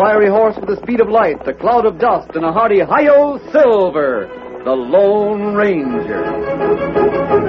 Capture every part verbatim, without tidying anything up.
fiery horse with the speed of light, the cloud of dust, and a hearty Hi-Yo Silver, the Lone Ranger.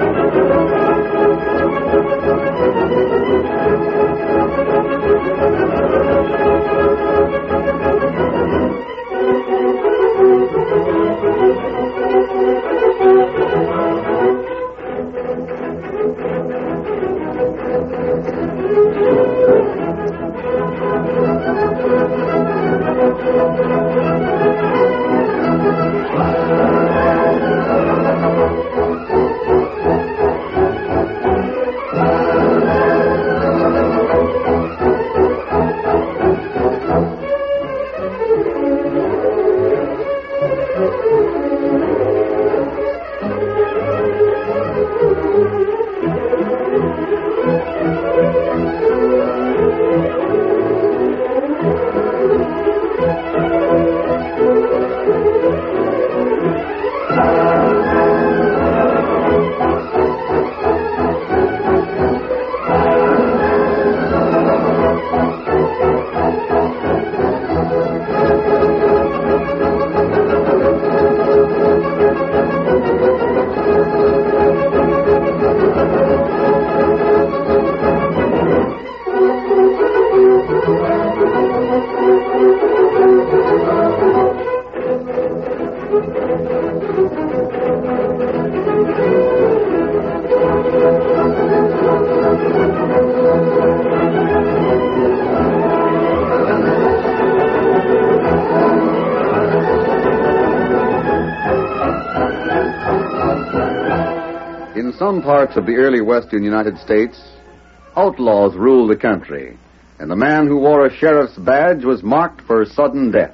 In some parts of the early western United States, outlaws ruled the country, and the man who wore a sheriff's badge was marked for sudden death.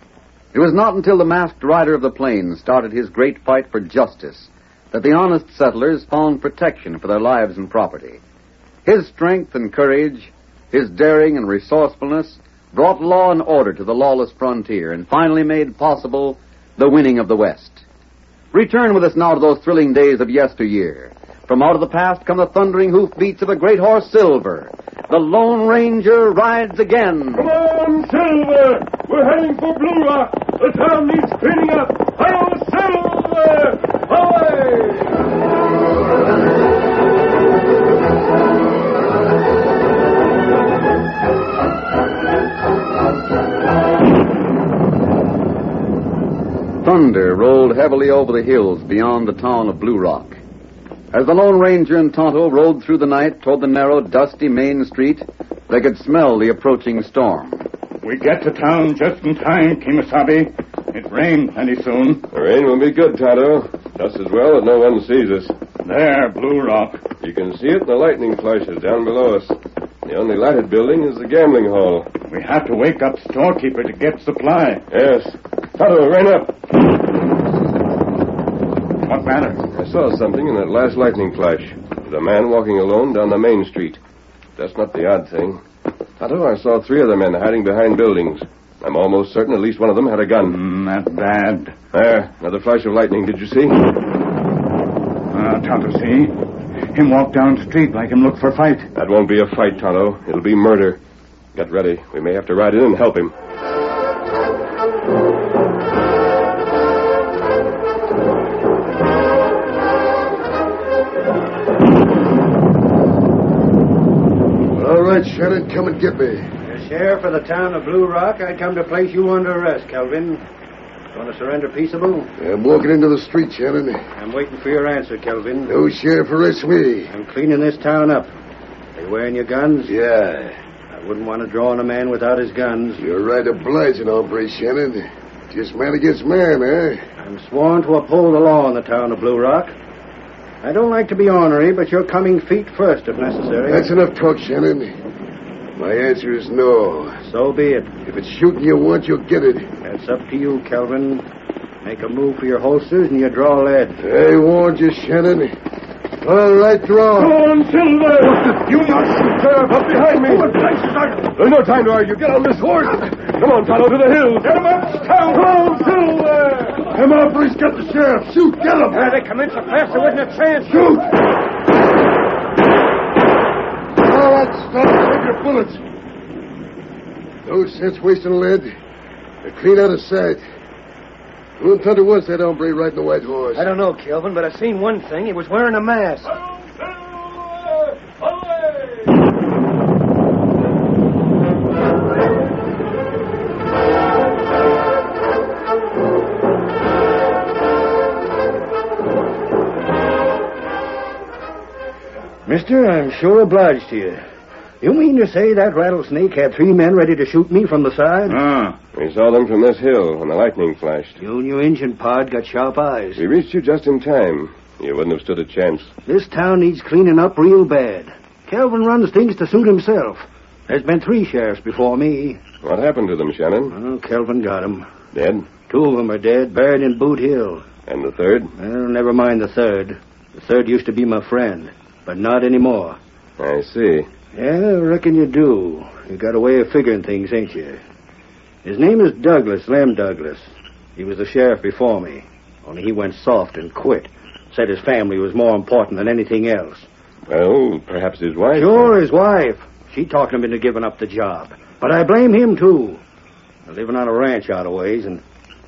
It was not until the masked rider of the plains started his great fight for justice that the honest settlers found protection for their lives and property. His strength and courage, his daring and resourcefulness brought law and order to the lawless frontier and finally made possible the winning of the West. Return with us now to those thrilling days of yesteryear. From out of the past come the thundering hoofbeats of a great horse, Silver. The Lone Ranger rides again. Come on, Silver! We're heading for Blue Rock. The town needs cleaning up. Hi-yo, Silver! Thunder rolled heavily over the hills beyond the town of Blue Rock. As the Lone Ranger and Tonto rode through the night toward the narrow, dusty main street, they could smell the approaching storm. We get to town just in time, Kemosabe. It rained plenty soon. The rain will be good, Tonto. Just as well that no one sees us. There, Blue Rock. You can see it in the lightning flashes down below us. The only lighted building is the gambling hall. We have to wake up storekeeper to get supply. Yes. Tonto, rain up. What matter? I saw something in that last lightning flash. There's a man walking alone down the main street. That's not the odd thing. Tonto, I saw three other men hiding behind buildings. I'm almost certain at least one of them had a gun. Mm, that's bad. There, another flash of lightning. Did you see? Ah, uh, Tonto, see? Him walk down the street like him look for fight. That won't be a fight, Tonto. It'll be murder. Get ready. We may have to ride in and help him. All right, Shannon, come and get me. The sheriff of the town of Blue Rock, I come to place you under arrest, Kelvin. Going to surrender peaceable? I'm walking into the street, Shannon. I'm waiting for your answer, Kelvin. No sheriff arrest me. I'm cleaning this town up. Are you wearing your guns? Yeah. I wouldn't want to draw on a man without his guns. You're right obliging, hombre, Shannon. Just man against man, eh? I'm sworn to uphold the law in the town of Blue Rock. I don't like to be ornery, but you're coming feet first if necessary. That's enough talk, Shannon. My answer is no. So be it. If it's shooting you want, you'll get it. That's up to you, Kelvin. Make a move for your holsters and you draw lead. I warned you, Shannon. All right, draw. Come on, Silver! You not shoot, Sheriff. Up behind me. There's no time to argue. Get on this horse. Come on, Tonto, to the hills. Get him up, Scout! Come on, Silver! Come on, Bruce, get the sheriff. Shoot, get him. Yeah, they come in so fast there wasn't a chance. Shoot! All right, stop. Take your bullets. No sense wasting lead. They're clean out of sight. Who in thunder was that hombre riding the white horse? I don't know, Kelvin, but I seen one thing. He was wearing a mask. Mister, I'm sure obliged to you. You mean to say that rattlesnake had three men ready to shoot me from the side? Ah. We saw them from this hill when the lightning flashed. You and your engine pod got sharp eyes. We reached you just in time. You wouldn't have stood a chance. This town needs cleaning up real bad. Kelvin runs things to suit himself. There's been three sheriffs before me. What happened to them, Shannon? Oh, Kelvin got them. Dead? Two of them are dead, buried in Boot Hill. And the third? Well, never mind the third. The third used to be my friend, but not anymore. I see. Yeah, I reckon you do. You got a way of figuring things, ain't you? His name is Douglas, Lem Douglas. He was the sheriff before me. Only he went soft and quit. Said his family was more important than anything else. Well, perhaps his wife... Sure, his wife. She talked him into giving up the job. But I blame him, too. They're living on a ranch out of ways, and...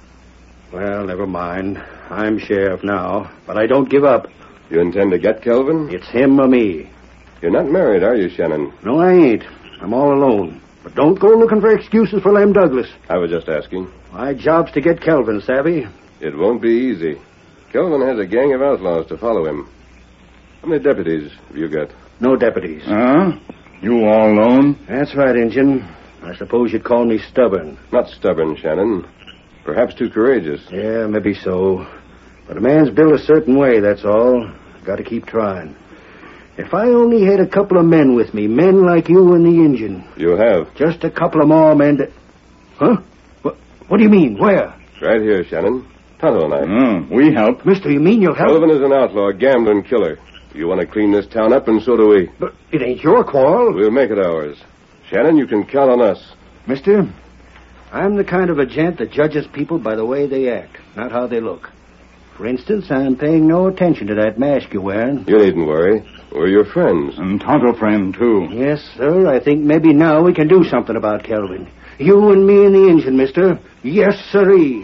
Well, never mind. I'm sheriff now, but I don't give up. You intend to get Kelvin? It's him or me. You're not married, are you, Shannon? No, I ain't. I'm all alone. But don't go looking for excuses for Lem Douglas. I was just asking. My job's to get Kelvin, savvy? It won't be easy. Kelvin has a gang of outlaws to follow him. How many deputies have you got? No deputies. Huh? You all alone? That's right, Injun. I suppose you'd call me stubborn. Not stubborn, Shannon. Perhaps too courageous. Yeah, maybe so. But a man's built a certain way, that's all. Got to keep trying. If I only had a couple of men with me, men like you and the Injun. You have. Just a couple of more men to... Huh? What, what do you mean? Where? Right here, Shannon. Tonto and I. Mm, we help. Mister, you mean you'll help? Kelvin is an outlaw, gambler, and killer. You want to clean this town up, and so do we. But it ain't your quarrel. We'll make it ours. Shannon, you can count on us. Mister, I'm the kind of a gent that judges people by the way they act, not how they look. For instance, I'm paying no attention to that mask you're wearing. You needn't worry. We're your friends. And Tonto friend, too. Yes, sir. I think maybe now we can do something about Kelvin. You and me and the engine, mister. Yes, sirree.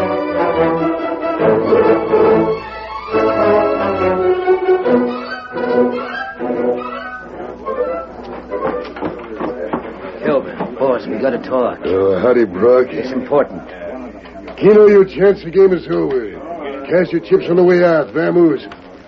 Kelvin, boss, we gotta talk. Oh, howdy, Brock. It's important. You know your chance. The game is over. Cash your chips on the way out. Vamoose.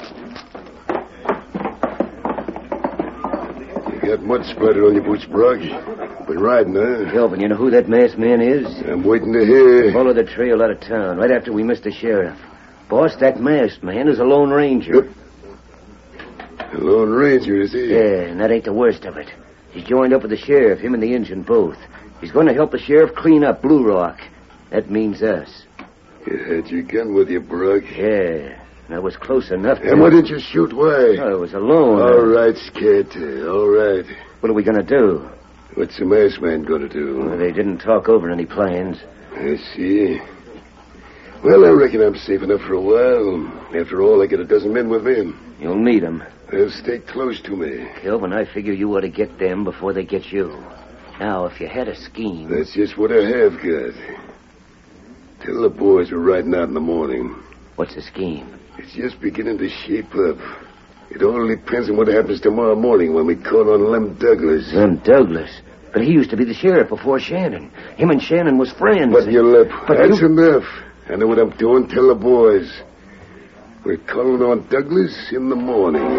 You got mud splattered on your boots, Brock. Been riding, huh? Kelvin, you know who that masked man is? I'm waiting to hear. Followed the trail out of town right after we missed the sheriff. Boss, that masked man is a Lone Ranger. A Lone Ranger, is he? Yeah, and that ain't the worst of it. He's joined up with the sheriff, him and the engine both. He's going to help the sheriff clean up Blue Rock. That means us. You had your gun with you, Brock. Yeah, and I was close enough to... And why didn't you shoot? Why? Oh, I was alone. All right, Scat. All right. What are we going to do? What's the masked man going to do? Well, they didn't talk over any plans. I see. Well, I reckon I'm safe enough for a while. After all, I get a dozen men with me. You'll meet them. They'll stay close to me. Kelvin, I figure you ought to get them before they get you. Now, if you had a scheme... That's just what I have got. Tell the boys we're riding out in the morning. What's the scheme? It's just beginning to shape up. It all depends on what happens tomorrow morning when we call on Lem Douglas. Lem Douglas? But he used to be the sheriff before Shannon. Him and Shannon was friends. But your lip. But That's you... enough. I know what I'm doing. Tell the boys. We're calling on Douglas in the morning.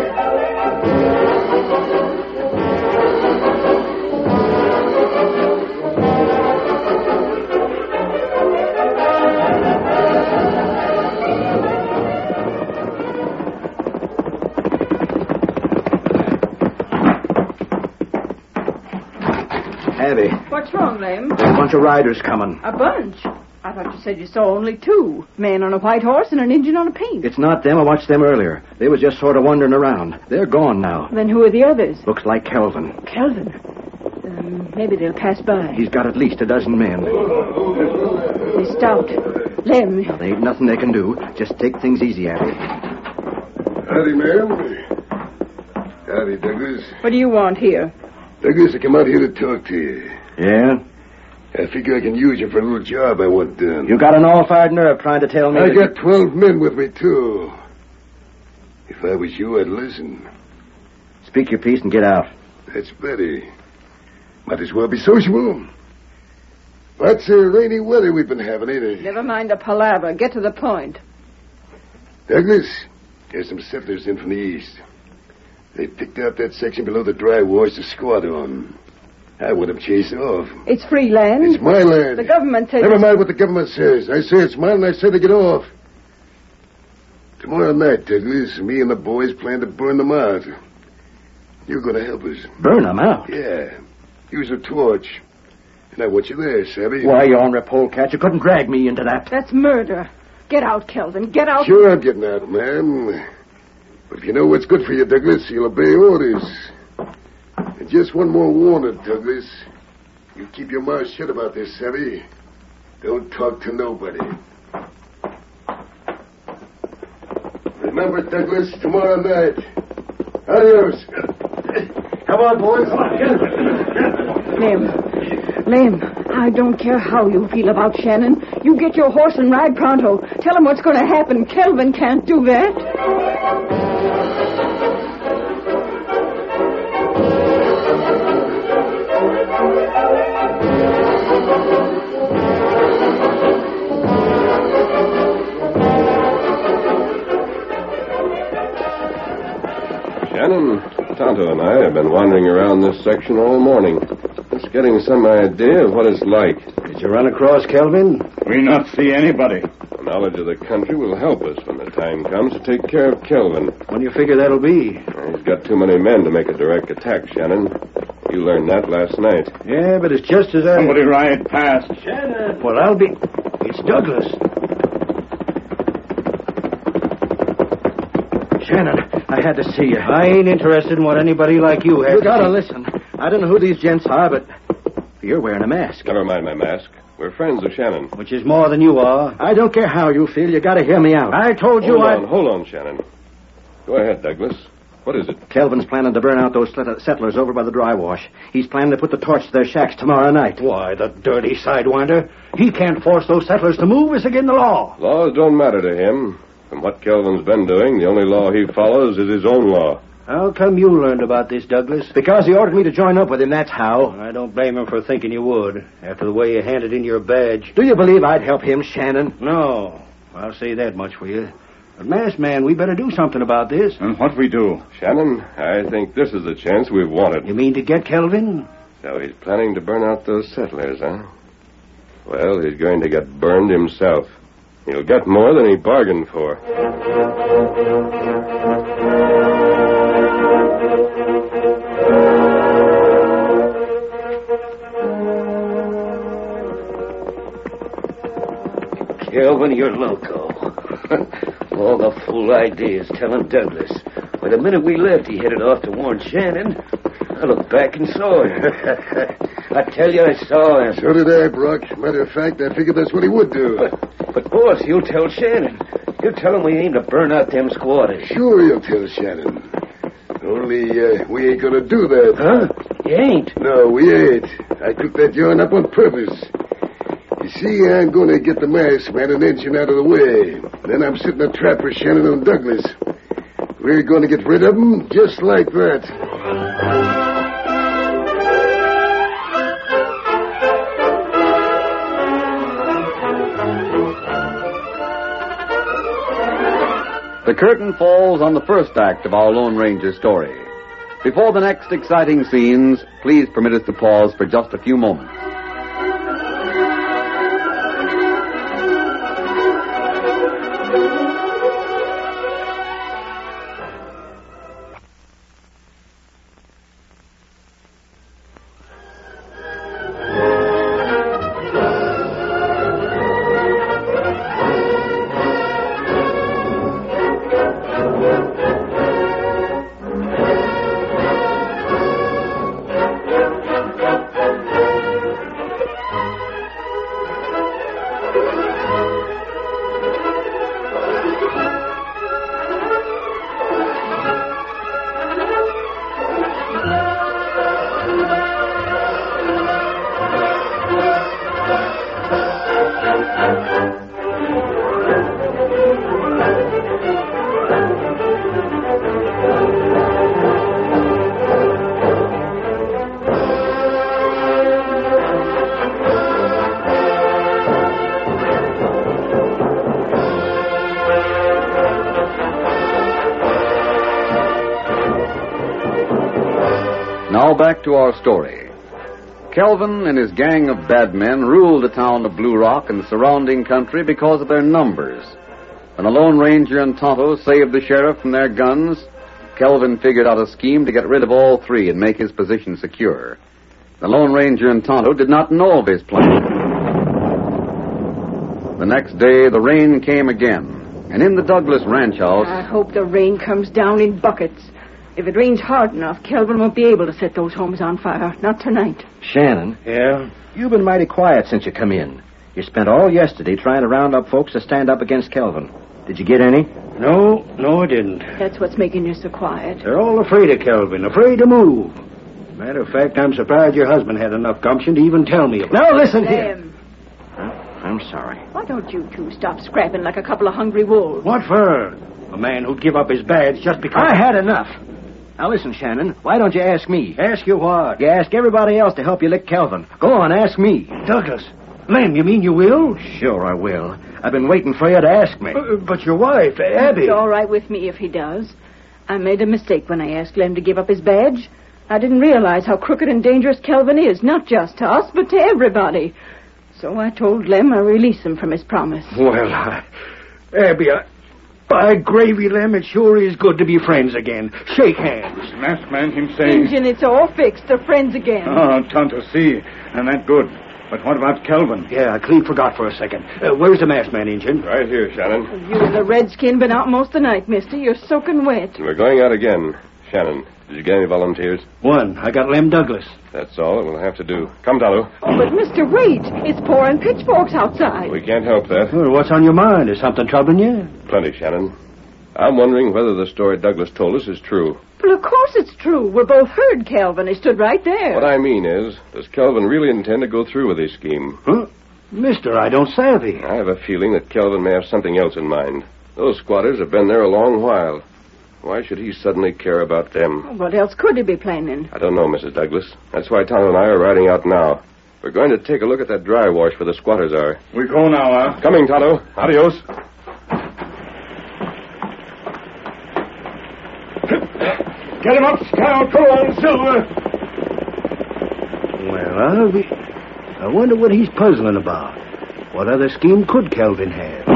Abby, What's wrong, Lem? there's a bunch of riders coming. A bunch? I thought you said you saw only two. Man on a white horse and an Indian on a paint. It's not them. I watched them earlier. They was just sort of wandering around. They're gone now. Then who are the others? Looks like Kelvin. Kelvin. Um, maybe they'll pass by. He's got at least a dozen men. They stopped. Lem. Now, there ain't nothing they can do. Just take things easy, Abby. Howdy, ma'am. Howdy, Douglas. What do you want here? Douglas, I come out here to talk to you. Yeah? I figure I can use you for a little job I want done. You got an all-fired nerve trying to tell me I that got twelve men with me, too. If I was you, I'd listen. Speak your piece and get out. That's better. Might as well be sociable. Lots of rainy weather we've been having, ain't it? Never mind the palaver. Get to the point. Douglas, there's some settlers in from the east. They picked out that section below the dry wash to squat on. I want them chased off. It's free land. It's my land. The government says... Never mind what the government says. I say it's mine, and I say they get off. Tomorrow night, Douglas, me and the boys plan to burn them out. You're going to help us. Burn them out? Yeah. Use a torch. And I want you there, Savvy. Why, you ornery polecat, you couldn't drag me into that. That's murder. Get out, Kelvin. Get out. Sure I'm getting out, ma'am. But if you know what's good for you, Douglas, you'll obey orders. And just one more warning, Douglas. You keep your mouth shut about this, Savvy. Don't talk to nobody. Remember, Douglas, tomorrow night. Adios. Come on, boys. Lim. Lim, I don't care how you feel about Shannon. You get your horse and ride pronto. Tell him what's going to happen. Kelvin can't do that. Shannon, Tonto and I have been wandering around this section all morning. Just getting some idea of what it's like. Did you run across Kelvin? We not see anybody. The knowledge of the country will help us when the time comes to take care of Kelvin. When do you figure that'll be? He's got too many men to make a direct attack, Shannon. You learned that last night. Yeah, but it's just as I... Somebody ride past. Shannon! Well, I'll be... It's Douglas. Shannon, I had to see you. I ain't interested in what anybody like you has. You gotta listen. I don't know who these gents are, but you're wearing a mask. Never mind my mask. We're friends of Shannon. Which is more than you are. I don't care how you feel. You gotta hear me out. I told you Hold I... on, hold on, Shannon. Go ahead, Douglas. What is it? Kelvin's planning to burn out those settlers over by the dry wash. He's planning to put the torch to their shacks tomorrow night. Why, the dirty sidewinder. He can't force those settlers to move. It's against the law. Laws don't matter to him. From what Kelvin's been doing, the only law he follows is his own law. How come you learned about this, Douglas? Because he ordered me to join up with him, that's how. I don't blame him for thinking you would, after the way you handed in your badge. Do you believe I'd help him, Shannon? No. I'll say that much for you. But, masked man, we better do something about this. And what we do? Shannon, I think this is the chance we've wanted. You mean to get Kelvin? So he's planning to burn out those settlers, huh? Well, he's going to get burned himself. He'll get more than he bargained for. Kelvin, you're loco. All the fool ideas telling Douglas. Why, the minute we left, he headed off to warn Shannon. I looked back and saw him. I tell you, I saw him. So did I, Brock. Matter of fact, I figured that's what he would do. But, but boss, you'll tell Shannon. You'll tell him we aim to burn out them squatters. Sure you'll tell Shannon. Only, uh, we ain't gonna do that. Huh? You ain't? No, we ain't. I cooked that yarn up on purpose. You see, I'm gonna get the masked man and engine out of the way. Then I'm setting a trap for Shannon and Douglas. We're gonna get rid of them just like that. The curtain falls on the first act of our Lone Ranger story. Before the next exciting scenes, please permit us to pause for just a few moments. Now back to our story. Kelvin and his gang of bad men ruled the town of Blue Rock and the surrounding country because of their numbers. When the Lone Ranger and Tonto saved the sheriff from their guns, Kelvin figured out a scheme to get rid of all three and make his position secure. The Lone Ranger and Tonto did not know of his plan. The next day, the rain came again, and in the Douglas ranch house... I hope the rain comes down in buckets. If it rains hard enough, Kelvin won't be able to set those homes on fire. Not tonight. Shannon. Yeah? You've been mighty quiet since you come in. You spent all yesterday trying to round up folks to stand up against Kelvin. Did you get any? No, no, I didn't. That's what's making you so quiet. They're all afraid of Kelvin, afraid to move. Matter of fact, I'm surprised your husband had enough gumption to even tell me about it. Now, listen here. Lem, I'm sorry. why don't you two stop scrapping like a couple of hungry wolves? What for? A man who'd give up his badge just because... I had enough. Now, listen, Shannon, why don't you ask me? Ask you what? You ask everybody else to help you lick Kelvin. Go on, ask me. Douglas. Lem, you mean you will? Sure, I will. I've been waiting for you to ask me. Uh, but your wife, Abby... It's all right with me if he does. I made a mistake when I asked Lem to give up his badge. I didn't realize how crooked and dangerous Kelvin is, not just to us, but to everybody. So I told Lem I'd release him from his promise. Well, I... Abby, I... By gravy, Lem, it sure is good to be friends again. Shake hands. Masked man him say... Injun, it's all fixed. They're friends again. Oh, Tonto, see. And that good. But what about Kelvin? Yeah, I clean forgot for a second. Uh, where's the masked man, Injun? Right here, Shannon. You and the redskin been out most of the night, mister. You're soaking wet. We're going out again. Shannon, did you get any volunteers? One. I got Lem Douglas. That's all it will have to do. Come, Tonto. Oh, but, mister, wait. It's pouring pitchforks outside. We can't help that. Well, what's on your mind? Is something troubling you? Plenty, Shannon. I'm wondering whether the story Douglas told us is true. Well, of course it's true. We're both heard Kelvin. He stood right there. What I mean is, does Kelvin really intend to go through with his scheme? Huh? Mister, I don't savvy. I have a feeling that Kelvin may have something else in mind. Those squatters have been there a long while. Why should he suddenly care about them? What else could he be planning? I don't know, Missus Douglas. That's why Tonto and I are riding out now. We're going to take a look at that dry wash where the squatters are. We go now, huh? Coming, Tonto. Adios. Get him up, Scout. Go on, Silver. Well, I'll be... I wonder what he's puzzling about. What other scheme could Kelvin have?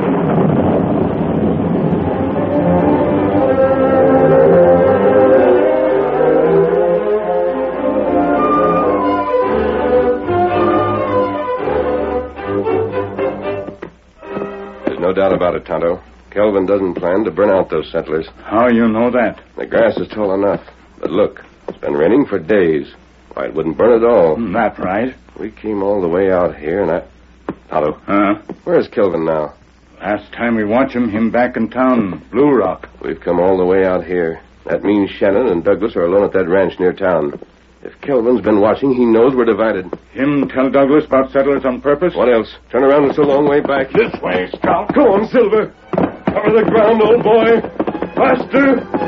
There's no doubt about it, Tonto. Kelvin doesn't plan to burn out those settlers. How you know that? The grass is tall enough. But look, it's been raining for days. Why, it wouldn't burn at all. That right. We came all the way out here, and I... Tonto, Huh? where's Kelvin now? Last time we watch him, him back in town, Blue Rock. We've come all the way out here. That means Shannon and Douglas are alone at that ranch near town. If Kelvin's been watching, he knows we're divided. Him tell Douglas about settlers on purpose? What else? Turn around, it's a long way back. This way, Scout. Go on, Silver. Cover the ground, old boy. Faster.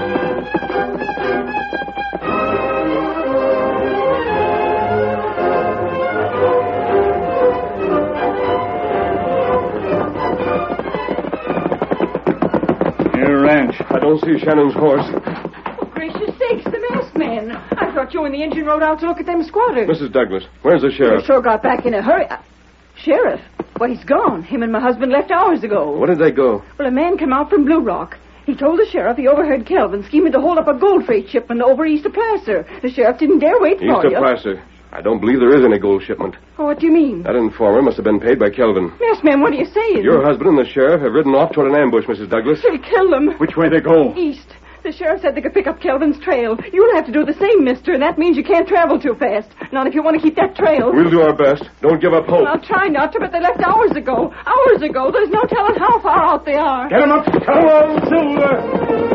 I don't see Shannon's horse. Oh, gracious sakes, the masked man. I thought you and the engine rode out to look at them squatters. Missus Douglas, where's the You sheriff? sure got back in a hurry. Uh, sheriff? Well, he's gone. Him and my husband left hours ago. Where did they go? Well, a man came out from Blue Rock. He told the sheriff he overheard Kelvin scheming to hold up a gold freight shipment over east of Placer. The sheriff didn't dare wait East for of you. Placer. I don't believe there is any gold shipment. Oh, what do you mean? That informer must have been paid by Kelvin. Masked man, what are you saying? Your husband and the sheriff have ridden off toward an ambush, Missus Douglas. They killed him. Which way they go? East. The sheriff said they could pick up Kelvin's trail. You'll have to do the same, mister, and that means you can't travel too fast. Not if you want to keep that trail. We'll do our best. Don't give up hope. I'll try not to, but they left hours ago. Hours ago. There's no telling how far out they are. Get him up, Scout. Come on, Silver.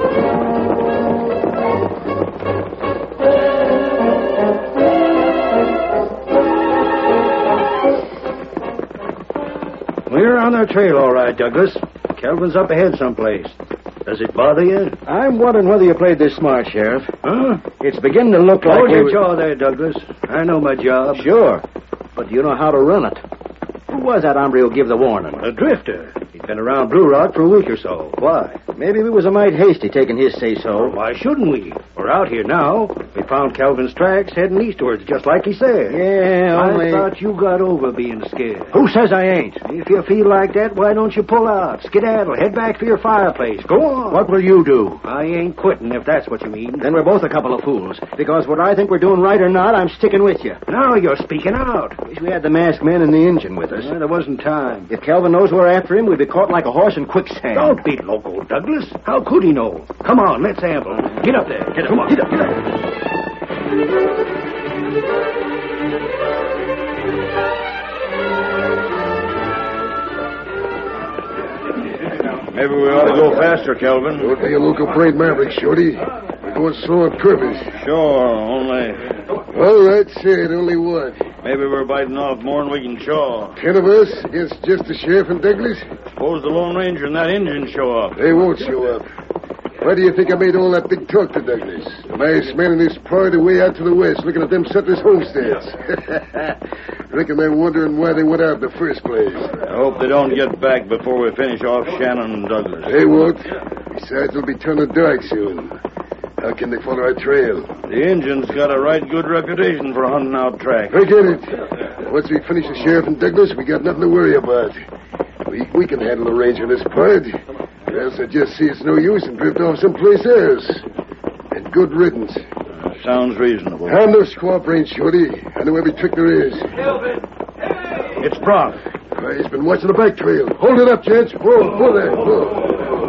We're on their trail, all right, Douglas. Kelvin's up ahead someplace. Does it bother you? I'm wondering whether you played this smart, Sheriff. Huh? It's beginning to look like... Hold we your were- jaw there, Douglas. I know my job. Sure. But do you know how to run it? Who was that hombre who gave the warning? A drifter. He's been around Blue Rock for a week or so. Why? Maybe we was a mite hasty taking his say-so. Why shouldn't we? We're out here now. We found Calvin's tracks heading eastwards, just like he said. Yeah, only... I thought you got over being scared. Who says I ain't? If you feel like that, why don't you pull out? Skedaddle, head back for your fireplace. Go on. What will you do? I ain't quitting, if that's what you mean. Then we're both a couple of fools. Because whether I think we're doing right or not, I'm sticking with you. Now you're speaking out. Wish we had the masked man and the engine with us. Well, there wasn't time. If Kelvin knows we're after him, we'd be caught like a horse in quicksand. Don't be loco, Douglas. How could he know? Come on, let's amble. Get up there. Get up. Come on. Get up. Get up. Maybe we ought to go faster, Kelvin. Don't be a local brain maverick, Shorty. We're going slow on purpose. Sure, only... All right, say it. Only what? Maybe we're biting off more than we can chaw. Ten of us against just the sheriff and Douglas? Suppose the Lone Ranger and that Indian show up. They won't show up. Why do you think I made all that big talk to Douglas? The masked man in this part away out to the west looking at them settlers' homesteads. Reckon they're wondering why they went out in the first place. I hope they don't get back before we finish off Shannon and Douglas. They won't. Besides, it'll be turning dark soon. How can they follow our trail? The Indians got a right good reputation for hunting out tracks. Forget it. Once we finish the sheriff and Douglas, we got nothing to worry about. We, we can handle the ranger in this part. Or else I just see it's no use and drift off someplace else. And good riddance. Uh, sounds reasonable. I'm no squaw brain, Shorty. I know every trick there is. Kelvin! Hey! It's Brock. Why, he's been watching the back trail. Hold it up, gents. Whoa, whoa there. Whoa.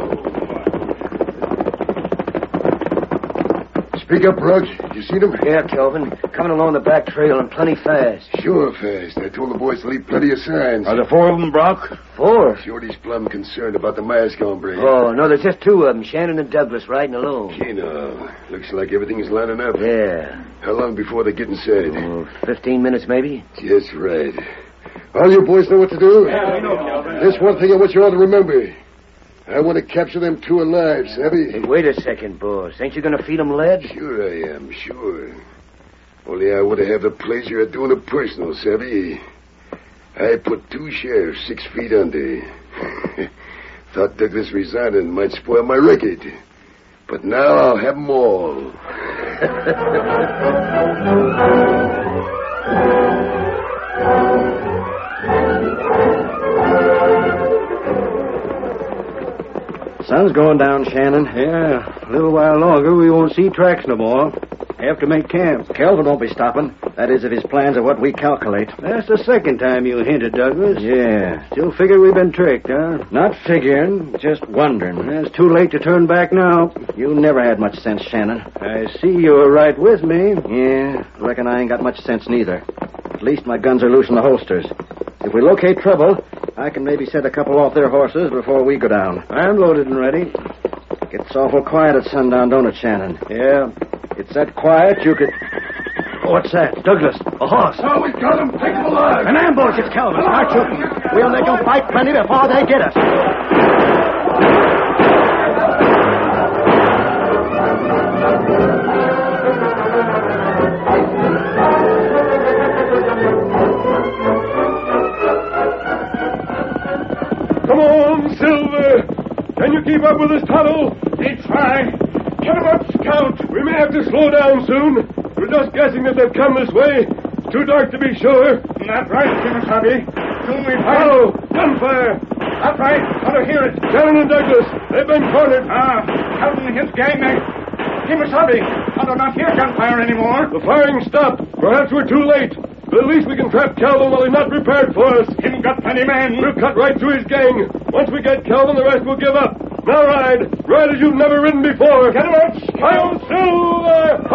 Speak up, Brock. You seen him? Yeah, Kelvin. Coming along the back trail and plenty fast. Sure fast. I told the boys to leave plenty of signs. Are there four of them, Brock? Four? Shorty's plumb concerned about the mask hombre. Oh, no, there's just two of them, Shannon and Douglas, riding alone. You know, looks like everything's lining up. Yeah. How long before they get inside? Oh, fifteen minutes, maybe? Just right. All you boys know what to do? Yeah, we know, Kelvin. There's one thing I want you all to remember. I want to capture them two alive, savvy? Hey, wait a second, boss. Ain't you going to feed them lead? Sure I am, sure. Only I want to have the pleasure of doing it personal, savvy? I put two sheriffs six feet under. Thought Douglas resigning might spoil my record. But now I'll have them all. Sun's going down, Shannon. Yeah, a little while longer, we won't see tracks no more. Have to make camp. Kelvin won't be stopping. That is, if his plans are what we calculate. That's the second time you hinted, Douglas. Yeah. Still figure we've been tricked, huh? Not figuring, just wondering. It's too late to turn back now. You never had much sense, Shannon. I see you're right with me. Yeah, reckon I ain't got much sense neither. At least my guns are loose in the holsters. If we locate trouble, I can maybe set a couple off their horses before we go down. I'm loaded and ready. Gets awful quiet at sundown, don't it, Shannon? Yeah. It's that quiet you could... What's that? Douglas, a horse. Oh, we got him. Take him alive. An ambush. It's Calvin. Start shooting. We'll make them fight plenty before they get us. Come on, Silver. Can you keep up with this tunnel? We try. Get him up, Scout. We may have to slow down soon. We're just guessing that they've come this way. It's too dark to be sure. That's right, Kimasabi. Soon we find... Oh, gunfire. That's right. Ought to hear it. Shannon and Douglas, they've been cornered. Ah, Calvin and his gang, they... Kimasabi, I do not hear gunfire anymore. The firing stopped. Perhaps we're too late. But at least we can trap Calvin while he's not prepared for us. Him got plenty men. We'll cut right through his gang. Once we get Calvin, the rest will give up. Now ride. Ride as you've never ridden before. Get him up. Hail Silver!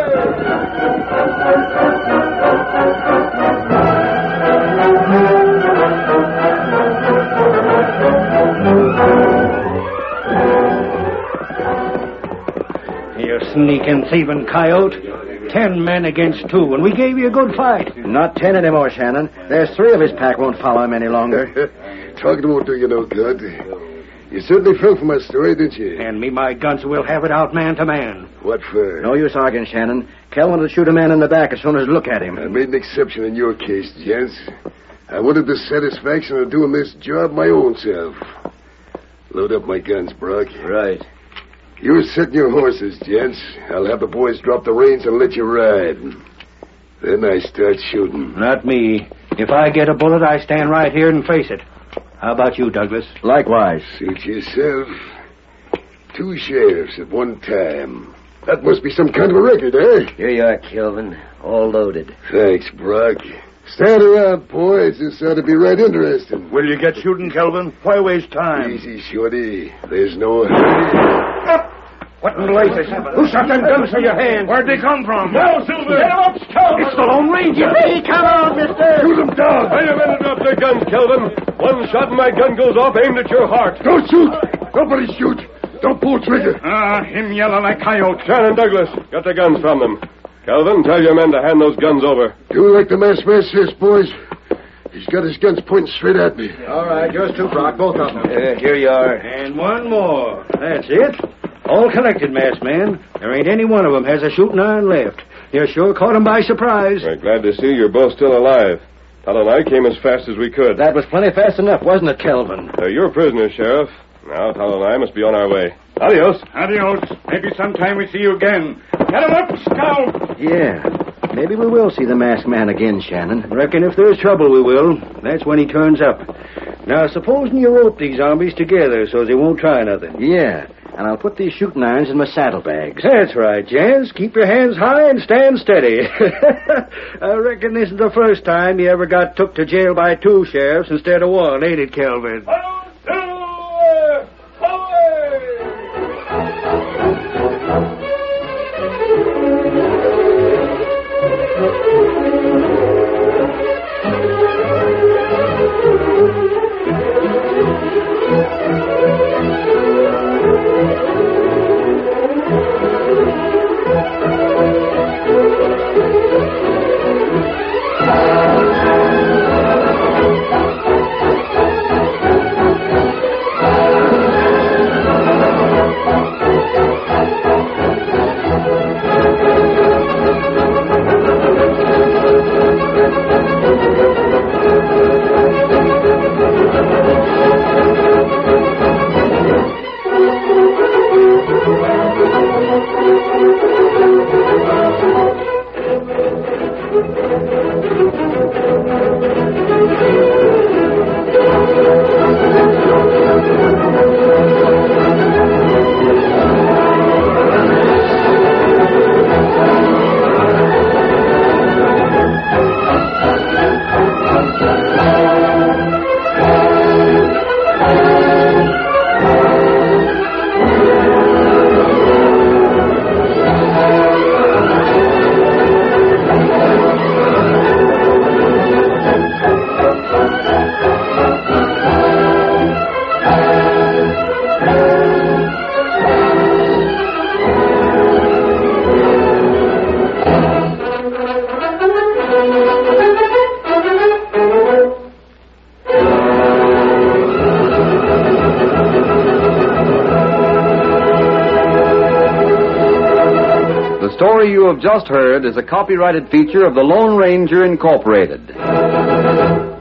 You sneaking, thieving coyote. Ten men against two, and we gave you a good fight. Not ten anymore, Shannon. There's three of his pack won't follow him any longer. Talking won't do you no good. You certainly fell for my story, didn't you? Hand me my guns, and we'll have it out man to man. What for? No use arguing, Shannon. Kelvin will shoot a man in the back as soon as look at him. I made an exception in your case, gents. I wanted the satisfaction of doing this job my own self. Load up my guns, Brock. Right. You sit your horses, gents. I'll have the boys drop the reins and let you ride. Then I start shooting. Not me. If I get a bullet, I stand right here and face it. How about you, Douglas? Likewise. Suit yourself. Two sheriffs at one time. That must be some kind of a record, eh? Here you are, Kelvin. All loaded. Thanks, Brock. Stand around, boys. This ought to be right interesting. Will you get shooting, Kelvin? Why waste time? Easy, Shorty. There's no hurry. What in blazes? Who shot them guns in your hand? Where'd they come from? Now, Silver! Get up, Scout! It's the Lone Ranger! Hey, come on, mister! Shoot them down! Wait a minute, drop their guns, Kelvin. One shot and my gun goes off aimed at your heart. Don't shoot! Nobody shoot! Don't pull trigger! Ah, him yelling like coyote. Shannon Douglas, got the guns from them. Kelvin, tell your men to hand those guns over. Do like the masked man says, boys. He's got his guns pointing straight at me. All right, yours too, Brock. Both of them. Uh, here you are. And one more. That's it. All collected, masked man. There ain't any one of them has a shooting iron left. You sure caught them by surprise. We're glad to see you're both still alive. Tal and I came as fast as we could. That was plenty fast enough, wasn't it, Kelvin? They're your prisoners, Sheriff. Now, Tal and I must be on our way. Adios. Adios. Maybe sometime we see you again. Get him up, Scout! Yeah. Maybe we will see the masked man again, Shannon. Reckon if there's trouble, we will. That's when he turns up. Now, supposing you rope these zombies together so they won't try nothing. Yeah. And I'll put these shooting irons in my saddlebags. That's right, Jans. Keep your hands high and stand steady. I reckon this is the first time you ever got took to jail by two sheriffs instead of one, ain't it, Kelvin? The story you have just heard is a copyrighted feature of the Lone Ranger Incorporated.